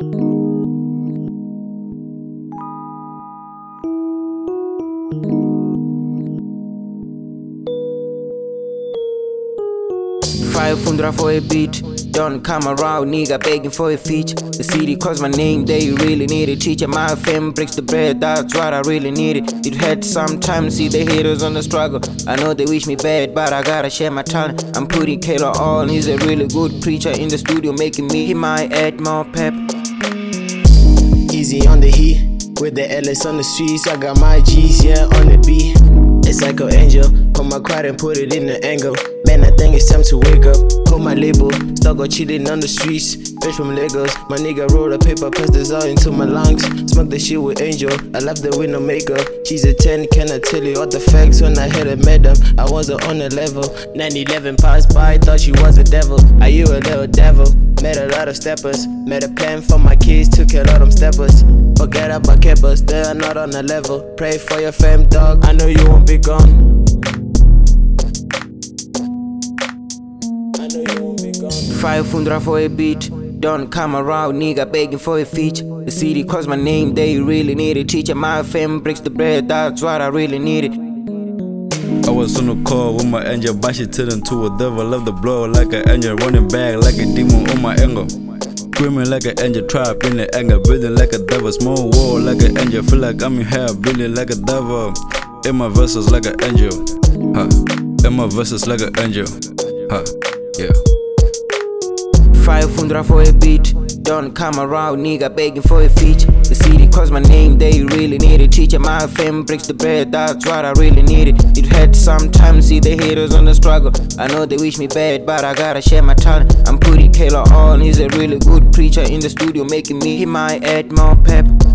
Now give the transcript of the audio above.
$500 for a beat. Don't come around, nigga, begging for a feature. The city calls my name, they really need a teacher. My fam breaks the bread, that's what I really needed. It hurts sometimes, see the haters on the struggle. I know they wish me bad, but I gotta share my talent. I'm putting Kayla on, he's a really good preacher in the studio, making me, he might add more pep. Easy on the heat, with the LS on the streets. I got my G's, yeah, on the beat. A psycho angel, put my quad and put it in the angle. Man, I think it's time to wake up. Hold my label, still got chillin' on the streets. Bitch from Lagos, my nigga roll a paper, pass this out into my lungs. Smoke the shit with Angel, I love the window makeup. She's a 10, can I tell you all the facts? When I hit a madam, I wasn't on the level. 9/11 passed by, thought she was a devil. Are you a little devil? Met a lot of steppers, made a plan for my kids, took care of them steppers. Forget about keepers, they are not on the level. Pray for your fam, dog, I know you won't be gone. $500 for a beat. Don't come around, nigga, begging for a feature. The city calls my name, they really need a teacher. My fam breaks the bread, that's what I really needed. I was on the call with my angel, but she turned into a devil. Love the blow like an angel, running back like a demon on my angle. Screaming like an angel, trapped in the anger, breathing like a devil. Small wall like an angel, feel like I'm in hell, breathing like a devil. In my verses like an angel, huh? In my verses like an angel, huh? Yeah. $500 for a beat. Don't come around, nigga, begging for a feature. The city calls my name, they really need a teacher. My fam breaks the bread, that's what I really needed. It hurts sometimes, see the haters on the struggle. I know they wish me bad, but I gotta share my talent. I'm putting Kayla on, he's a really good preacher in the studio, making me, he might add more pep.